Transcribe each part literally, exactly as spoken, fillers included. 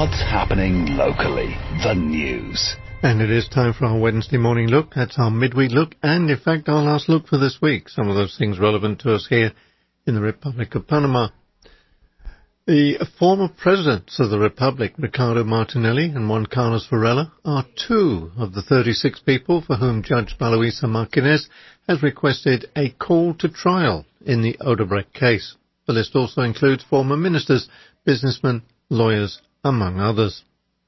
What's happening locally? The news. And it is time for our Wednesday morning look. That's our midweek look, and in fact our last look for this week. Some of those things relevant to us here in the Republic of Panama. The former presidents of the Republic, Ricardo Martinelli and Juan Carlos Varela, are two of the thirty-six people for whom Judge Baloisa Martinez has requested a call to trial in the Odebrecht case. The list also includes former ministers, businessmen, lawyers, among others.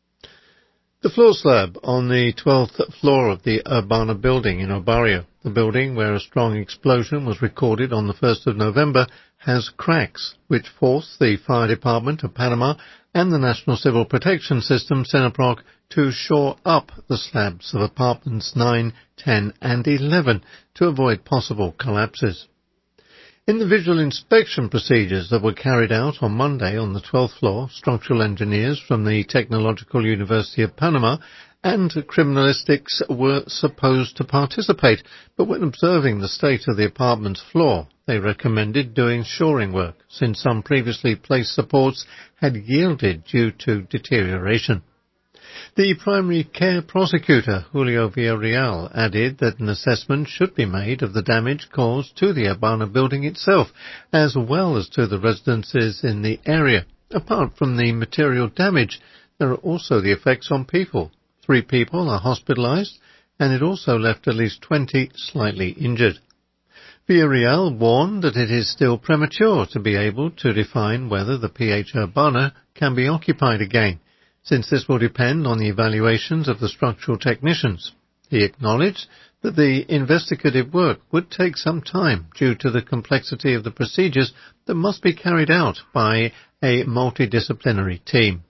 The floor slab on the twelfth floor of the Urbana building in Obarrio, the building where a strong explosion was recorded on the first of November, has cracks, which force the Fire Department of Panama and the National Civil Protection System, SENAPROC, to shore up the slabs of apartments nine, ten and eleven to avoid possible collapses. In the visual inspection procedures that were carried out on Monday on the twelfth floor, structural engineers from the Technological University of Panama and criminalistics were supposed to participate, but when observing the state of the apartment's floor, they recommended doing shoring work, since some previously placed supports had yielded due to deterioration. The primary care prosecutor, Julio Villarreal, added that an assessment should be made of the damage caused to the Urbana building itself, as well as to the residences in the area. Apart from the material damage, there are also the effects on people. Three people are hospitalized, and it also left at least twenty slightly injured. Villarreal warned that it is still premature to be able to define whether the P H Urbana can be occupied again, since this will depend on the evaluations of the structural technicians. He acknowledged that the investigative work would take some time due to the complexity of the procedures that must be carried out by a multidisciplinary team.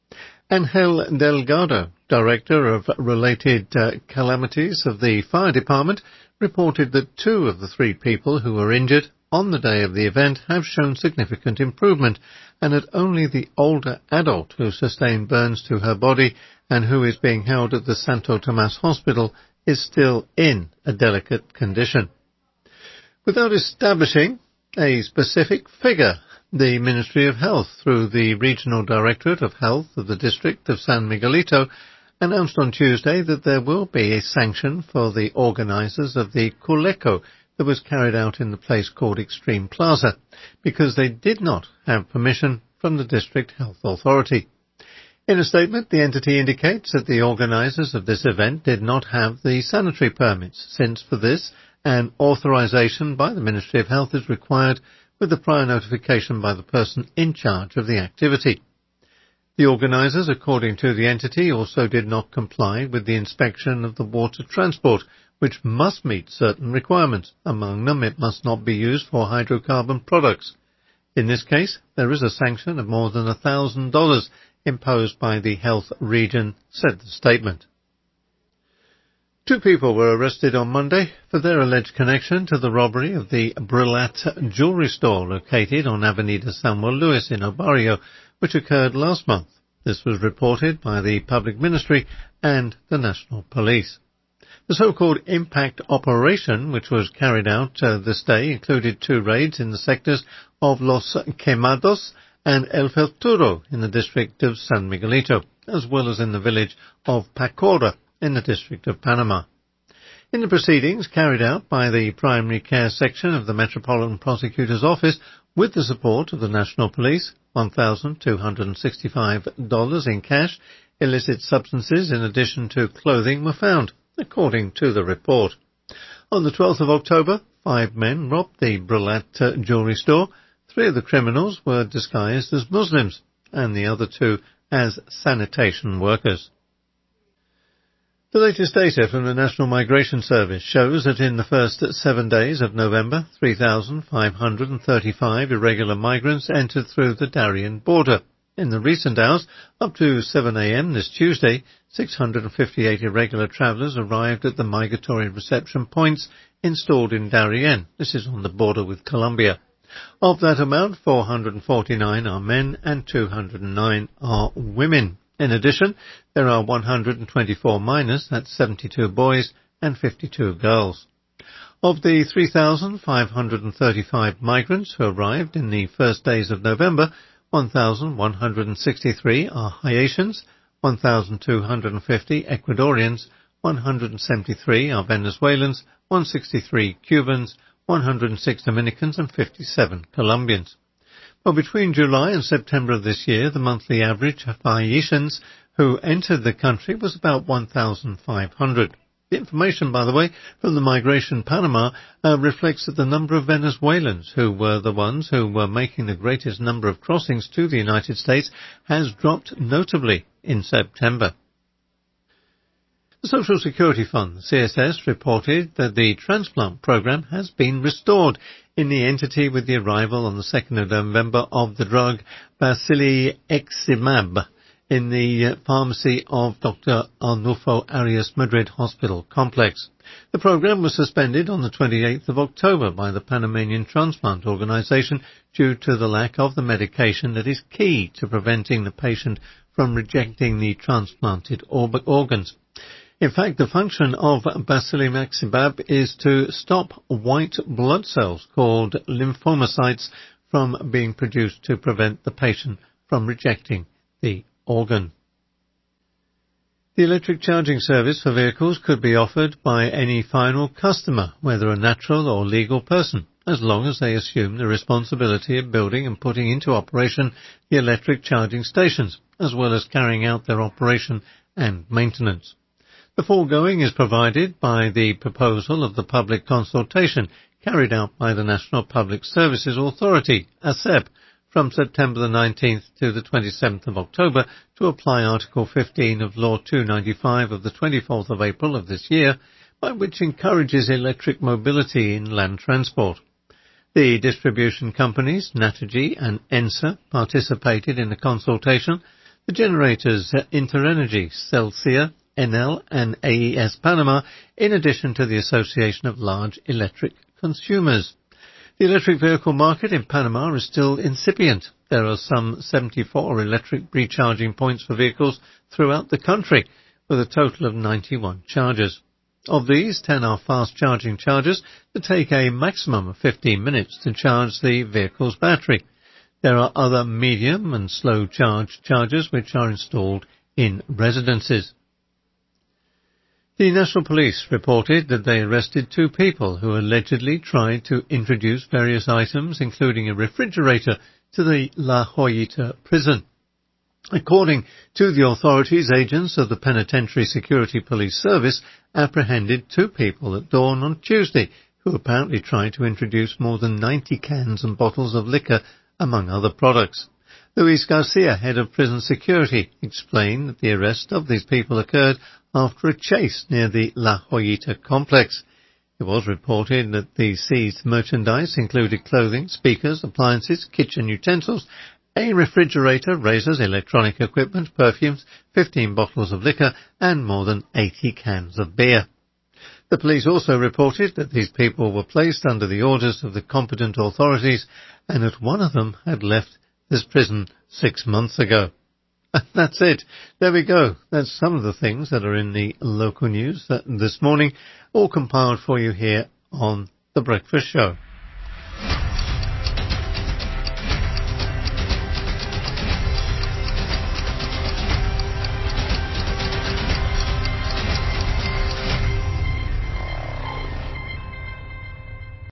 Angel Delgado, Director of Related uh, Calamities of the Fire Department, reported that two of the three people who were injured on the day of the event have shown significant improvement, and that only the older adult who sustained burns to her body and who is being held at the Santo Tomas Hospital is still in a delicate condition. Without establishing a specific figure, the Ministry of Health, through the Regional Directorate of Health of the District of San Miguelito, announced on Tuesday that there will be a sanction for the organizers of the Culeco that was carried out in the place called Extreme Plaza, because they did not have permission from the District Health Authority. In a statement, the entity indicates that the organizers of this event did not have the sanitary permits, since for this an authorization by the Ministry of Health is required with the prior notification by the person in charge of the activity. The organizers, according to the entity, also did not comply with the inspection of the water transport, which must meet certain requirements. Among them, it must not be used for hydrocarbon products. In this case, there is a sanction of more than one thousand dollars imposed by the health region, said the statement. Two people were arrested on Monday for their alleged connection to the robbery of the Brillat jewelry store located on Avenida Samuel Lewis in Obarrio, which occurred last month. This was reported by the Public Ministry and the National Police. The so-called impact operation, which was carried out uh, this day, included two raids in the sectors of Los Quemados and El Futuro in the district of San Miguelito, as well as in the village of Pacora in the district of Panama. In the proceedings carried out by the Primary Care Section of the Metropolitan Prosecutor's Office, with the support of the National Police, one thousand two hundred sixty-five dollars in cash, illicit substances in addition to clothing were found, according to the report. On the twelfth of October, five men robbed the Brillat uh, jewelry store. Three of the criminals were disguised as Muslims, and the other two as sanitation workers. The latest data from the National Migration Service shows that in the first seven days of November, three thousand five hundred thirty-five irregular migrants entered through the Darien border. In the recent hours, up to seven a.m. this Tuesday, six hundred fifty-eight irregular travellers arrived at the migratory reception points installed in Darien. This is on the border with Colombia. Of that amount, four hundred forty-nine are men and two hundred nine are women. In addition, there are one hundred twenty-four minors, that's seventy-two boys and fifty-two girls. Of the three thousand five hundred thirty-five migrants who arrived in the first days of November, one thousand one hundred sixty-three are Haitians, one thousand two hundred fifty Ecuadorians, one hundred seventy-three are Venezuelans, one hundred sixty-three Cubans, one hundred six Dominicans and fifty-seven Colombians. Well, between July and September of this year, the monthly average of Haitians who entered the country was about one thousand five hundred. The information, by the way, from the Migration Panama uh, reflects that the number of Venezuelans, who were the ones who were making the greatest number of crossings to the United States, has dropped notably in September. The Social Security Fund, the C S S, reported that the transplant program has been restored in the entity with the arrival on the second of November of the drug Basiliximab in the pharmacy of Doctor Arnulfo Arias Madrid Hospital Complex. The program was suspended on the twenty-eighth of October by the Panamanian Transplant Organization due to the lack of the medication that is key to preventing the patient from rejecting the transplanted organs. In fact, the function of Basiliximab is to stop white blood cells called lymphocytes from being produced to prevent the patient from rejecting the organ. The electric charging service for vehicles could be offered by any final customer, whether a natural or legal person, as long as they assume the responsibility of building and putting into operation the electric charging stations, as well as carrying out their operation and maintenance. The foregoing is provided by the proposal of the public consultation carried out by the National Public Services Authority, A S E P, from September the nineteenth to the twenty-seventh of October to apply Article fifteen of Law two ninety-five of the twenty-fourth of April of this year, by which encourages electric mobility in land transport. The distribution companies, Naturgy and ENSA, participated in the consultation. The generators Interenergy, Celsia, Enel and A E S Panama, in addition to the Association of Large Electric Consumers. The electric vehicle market in Panama is still incipient. There are some seventy-four electric recharging points for vehicles throughout the country, with a total of ninety-one chargers. Of these, ten are fast-charging chargers that take a maximum of fifteen minutes to charge the vehicle's battery. There are other medium and slow charge chargers which are installed in residences. The National Police reported that they arrested two people who allegedly tried to introduce various items, including a refrigerator, to the La Joyita prison. According to the authorities, agents of the Penitentiary Security Police Service apprehended two people at dawn on Tuesday who apparently tried to introduce more than ninety cans and bottles of liquor, among other products. Luis Garcia, head of prison security, explained that the arrest of these people occurred after a chase near the La Joyita complex. It was reported that the seized merchandise included clothing, speakers, appliances, kitchen utensils, a refrigerator, razors, electronic equipment, perfumes, fifteen bottles of liquor, and more than eighty cans of beer. The police also reported that these people were placed under the orders of the competent authorities and that one of them had left this prison six months ago. And that's it. There we go. That's some of the things that are in the local news this morning, all compiled for you here on The Breakfast Show.